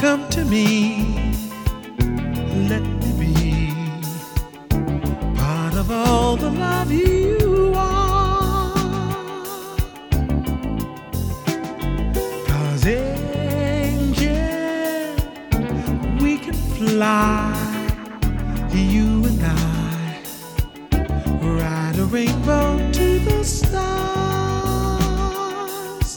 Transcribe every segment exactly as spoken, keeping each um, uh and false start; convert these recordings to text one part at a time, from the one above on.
come to me, let me be part of all the love you are. 'Cause angel, we can fly, you and I, ride a rainbow to the stars.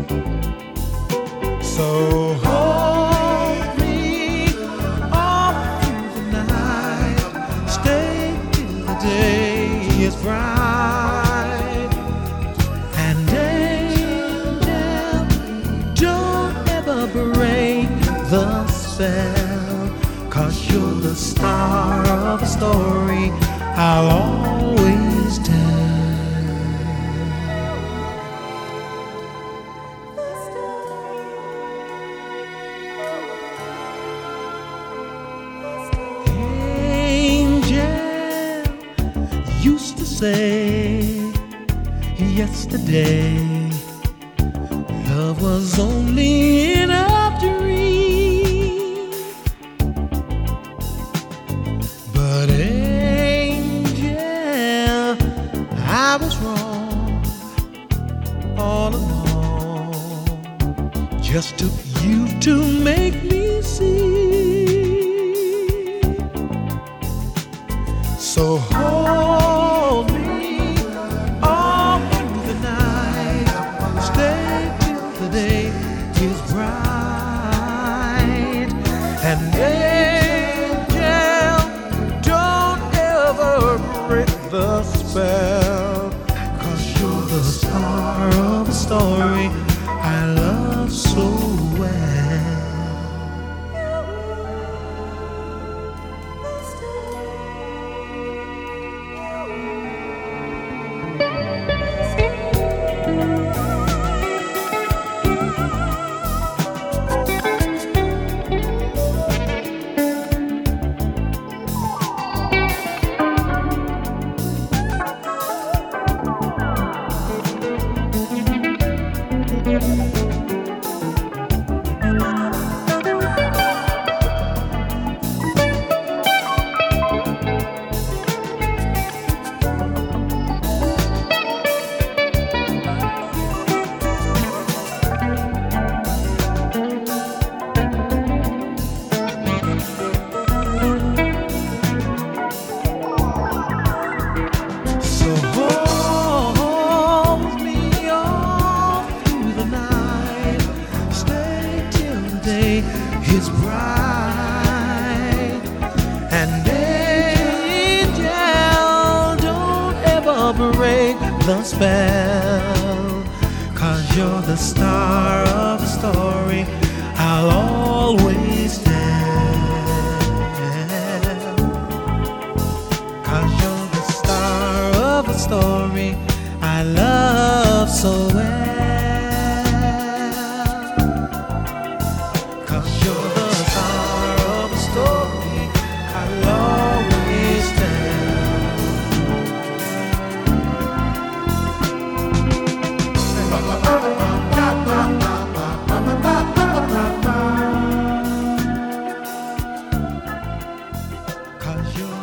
So hold me all through the night, stay till the day is bright. And angel, don't ever break the spell, 'cause you're the star of the story I'll always tell. Angel used to say yesterday love was only in a dream, but angel, I was wrong all along. Just took you to make me see. So hold me all through the night, stay till the day is bright. And angel, don't ever break the spell, 'cause you're the star of a story I love so well. So hold me all through the night, stay till the day is bright. And angel, don't ever break the spell, 'cause you're the star of the story I'll always tell. 'Cause you're the star of a story I love so well. 'Cause you're the star of a story I'll always tell. 'Cause you're